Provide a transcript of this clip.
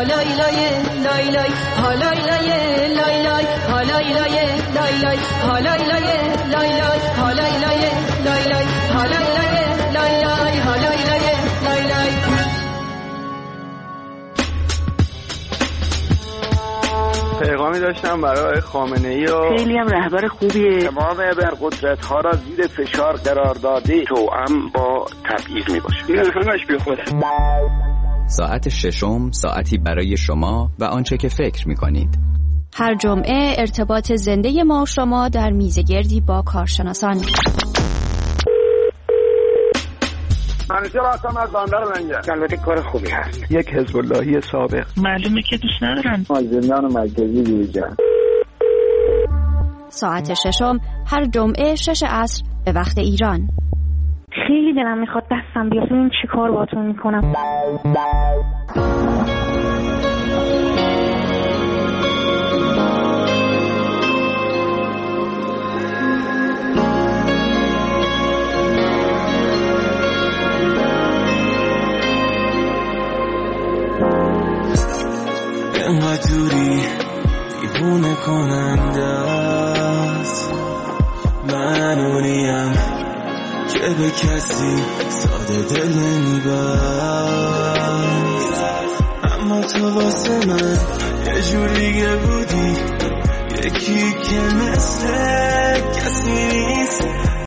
هالای لای لای لای هالای لای لای لای هالای لای لای لای هالای لای لای لای هالای لای لای لای هالای لای لای لای هالای لای لای لای. پیغامی داشتم برای خامنه‌ای و خیلی هم رهبر خوبیه. تمام ابرقدرت‌ها را زیر فشار قرار داده توأم با تبعیض میباشه. این همش بیخوده. ساعت ششم، ساعتی برای شما و آنچه که فکر می‌کنید. هر جمعه ارتباط زنده ما و شما در میزگردی با کارشناسان. منیجر هستم از بندر منجر. البته کار خوبی هست. یک حزب اللهی سابق. معلومه که دوست ندارم. زندان مرکزی بیرجن. ساعت ششم هر جمعه 6 عصر به وقت ایران. خیلی دلم میخواد دستم بیاد ببینم چی کار باهاتون میکنم. انقدر دوری دیوونه کننده است، من اونیم که به کسی ساده دل نمیبست، اما تو واسه من یه جوریه بودی، یکی که مثل کسی نیست،